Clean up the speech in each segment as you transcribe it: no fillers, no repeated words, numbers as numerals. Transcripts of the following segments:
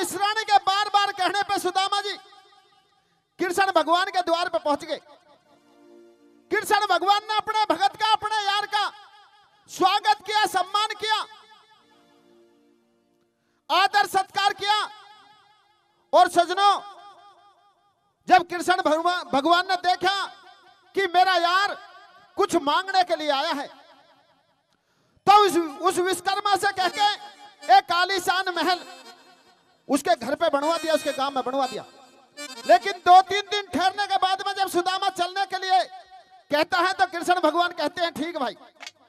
इस रानी के बार बार कहने पे सुदामा जी कृष्ण भगवान के द्वार पे पहुंच गए। कृष्ण भगवान ने अपने भगत का, अपने यार का स्वागत किया, सम्मान किया, आदर सत्कार किया। और सजनों, जब कृष्ण भगवान ने देखा कि मेरा यार कुछ मांगने के लिए आया है, तो उस विश्वकर्मा से कह के एक आलीशान महल उसके घर पे बनवा दिया, उसके गांव में बनवा दिया। लेकिन 2-3 दिन ठहरने के बाद में जब सुदामा चलने के लिए कहता है तो कृष्ण भगवान कहते हैं ठीक भाई,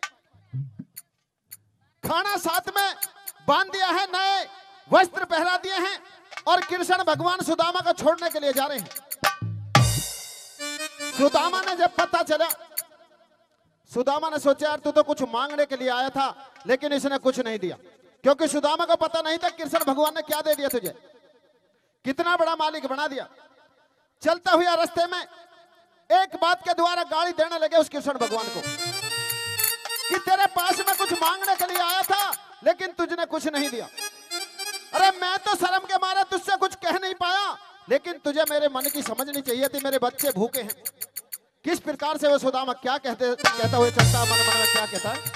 खाना साथ में बांध दिया है, नए वस्त्र पहरा दिए हैं और कृष्ण भगवान सुदामा को छोड़ने के लिए जा रहे हैं। सुदामा ने जब पता चला, सुदामा ने सोचा यार तू तो कुछ मांगने के लिए आया था, लेकिन इसने कुछ नहीं दिया, क्योंकि सुदामा को पता नहीं था कृष्ण भगवान ने क्या दे दिया तुझे, कितना बड़ा मालिक बना दिया। चलता हुआ रास्ते में एक बात के द्वारा गाली देने लगे उस कृष्ण भगवान को कि तेरे पास में कुछ मांगने के लिए आया था, लेकिन तुझने कुछ नहीं दिया। अरे मैं तो शर्म के मारे तुझसे कुछ कह नहीं पाया, लेकिन तुझे मेरे मन की समझनी चाहिए थी, मेरे बच्चे भूखे हैं। किस प्रकार से वो सुदामा क्या कहता हुए चलता, मन मन में क्या कहता है,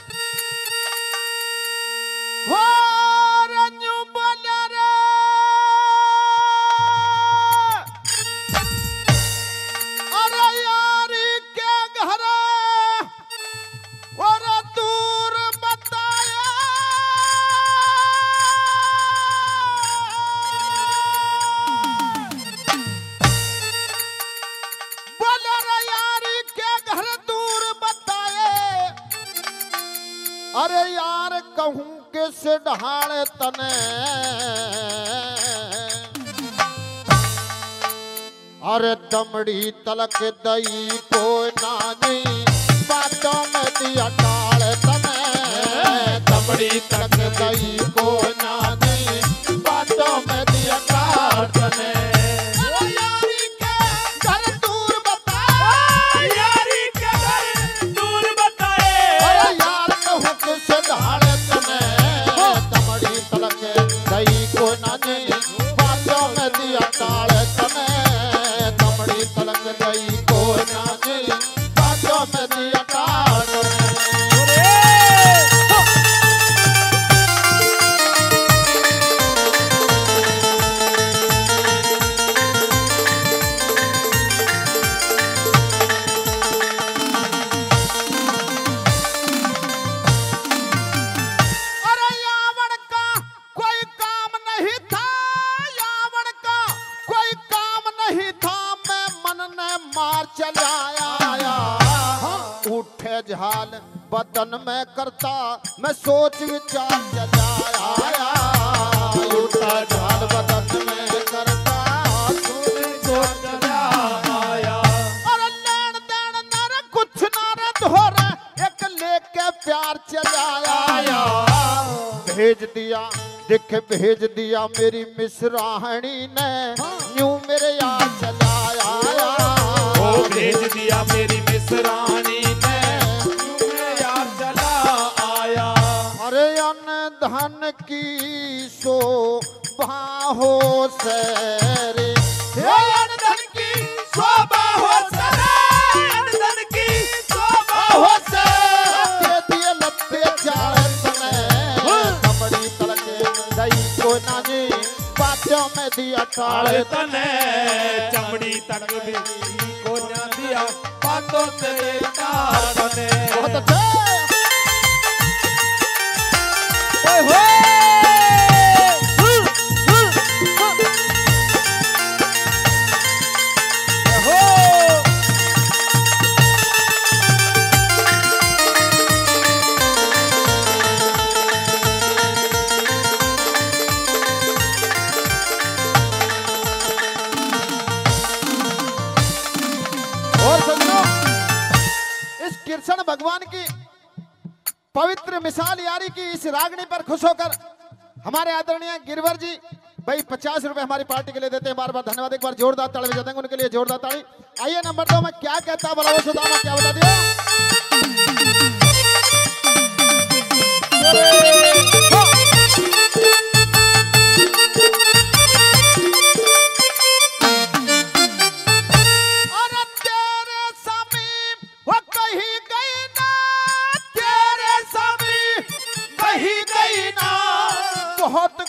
अरे यार कहूं किस ढाल तने, अरे दमड़ी तलक दई को नानी, बातों में दिया टाल तने, दमड़ी तलक दई को नानी, बातों में दिया टाल तने। झाल बदन में करता मैं सोच विचार जलाया, उठा झाल बदन में करता सोच जलाया। अरे लेन देन न कुछ न धोरे, एक लेके प्यार चलाया, भेज दिया दिख भेज दिया मेरी मिसराहनी ने, यूं मेरे यार चलाया, ओ भेज दिया मेरी मिसराहनी ने, धन की शोभा हो सरे, धन की शोभा हो सरे, धन की शोभा हो सरे, दिए लत्ते चाल तने, दमड़ी तलक दई को नानी, बातों में दिया टाल तने, चमड़ी तक भी को ना दिया, बातों से टाल तने। बहुत अच्छा। और सुनो, इस कृष्ण भगवान की पवित्र मिसाल यारी की इस रागनी पर खुश होकर हमारे आदरणीय गिरवर जी भाई 50 रुपए हमारी पार्टी के लिए देते हैं। बार बार धन्यवाद। एक बार जोरदार ताली बजा देंगे उनके लिए, जोरदार ताली। आइए नंबर 2 में क्या कहता है, बोला वो सुदामा क्या बता दिया।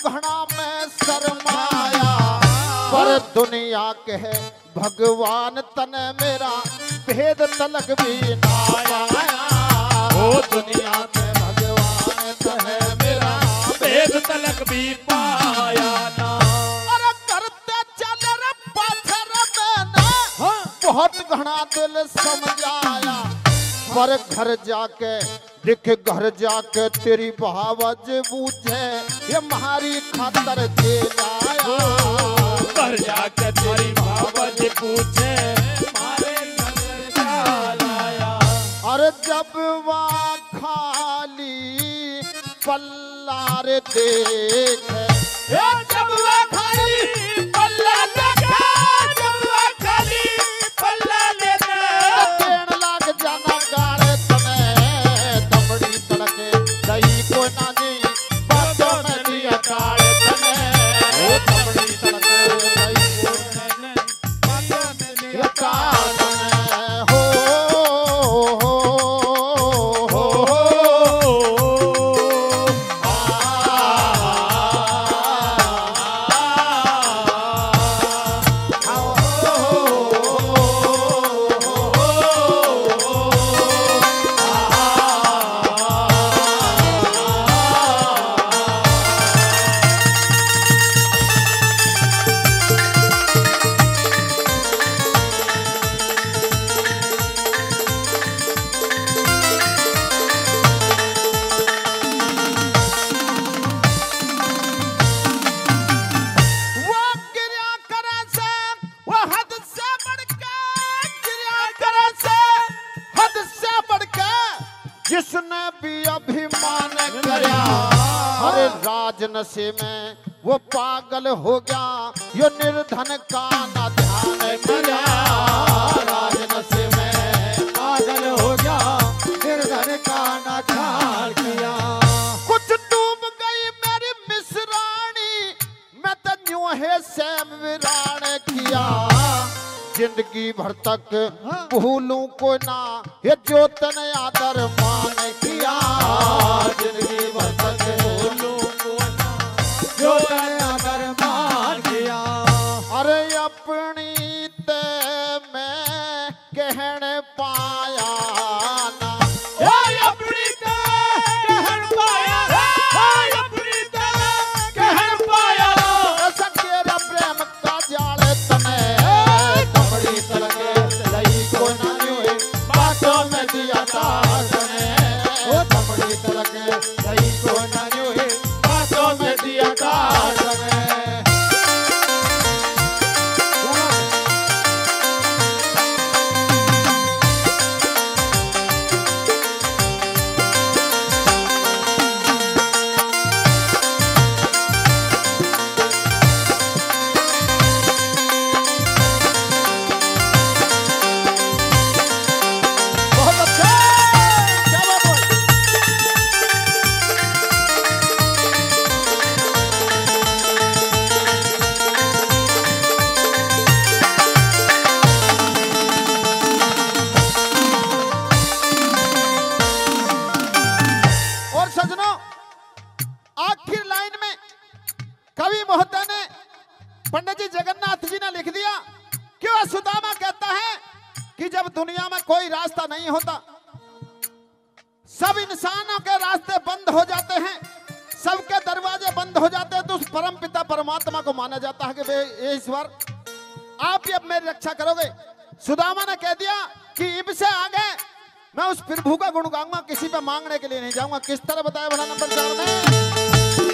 घड़ा में शर्माया, पर दुनिया के है भगवान तन मेरा भेद तलक भी ना पाया। ओ दुनिया के भगवान तन मेरा भेद तलक भी पाया ना। अरे करते चल रे पाथर में ना बहुत घना दिल समझाया, पर घर जाके देख घर जाके तेरी बहावज बूझे ये मारी खातर चलाया। घर जाके तेरी बाबज पूछे मारे नजर चलाया। और जब वहाँ खाली पल्ला रे देखे, जब वह खाली पल्ला देखा, जब वह खाली पल्ला देखा, देन लाग जाना गाड़े तने दमड़ी तड़के दही को ना दी बातों में दिया काड़े तने दमड़ी तड़के दही को ना बातों में दिया काड़े तने। हो जिसने भी अभिमान किया, अरे राज नशे में वो पागल हो गया, यो निर्धन का ना ध्यान किया। राज नशे में पागल हो गया, निर्धन का ना ध्यान किया। कुछ डूब गई मेरी मिसरानी, मैं तो यूं है सैम वीरान किया। जिंदगी भर तक भूलूं को ना ये जो तने आदर मान किया। जिंदगी भर तक भूलूं को ना जो तने आदर मान किया। अरे अपनी ते मैं कहने पाया ना, अपनी ते कहन पाया, अपनी ते कहन पाया। सकेरा प्रेम का जाल तने दमड़ी तलके दही को ना दी बातों में दिया काटने। ओ दमड़ी तलके दही को ना दी बातों में दिया काटने। बहुत अच्छा, क्या बात है। और सजनों, आखिर लाइन में कवि महोदय ने पंडित जी जगन्नाथ जी ने लिख दिया कि वह सुदामा कहता है कि जब दुनिया में कोई रास्ता नहीं होता, सब इंसानों के रास्ते बंद हो जाते हैं, सबके दरवाजे बंद हो जाते हैं, तो उस परम पिता परमात्मा को माना जाता है कि ये ईश्वर आप ही अब मेरी रक्षा करोगे। सुदामा ने कह दिया कि इब से आगे मैं उस प्रभु का गुण गाऊंगा, किसी पे मांगने के लिए नहीं जाऊंगा। किस तरह बताया भला नंबर 4 में।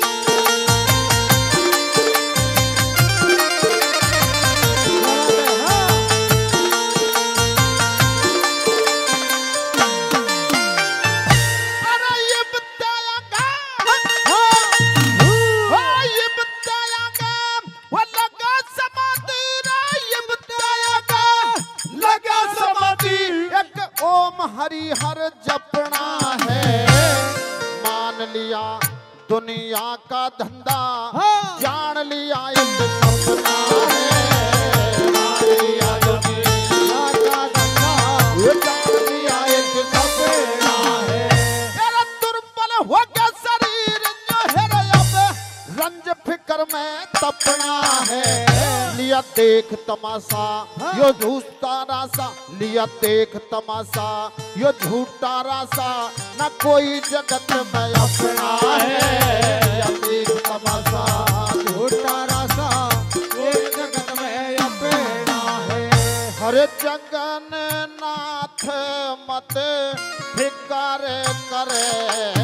हरिहर जपना है, मान लिया दुनिया का धंधा, जान लिया एक सपना है। मान लिया दुनिया का धंधा, जान लिया एक सपना है। तेरा दुर्बल हो गया शरीर जो है अब रंज फिक्र में तपना है। लिया देख तमाशा यो झूठा रासा, लिया देख तमाशा यो झूठा रासा, न कोई जगत में अपना है। लिया देख तमाशा झूठा रासा कोई जगत में अपना है। हरे जगन नाथ मत फिकर करे,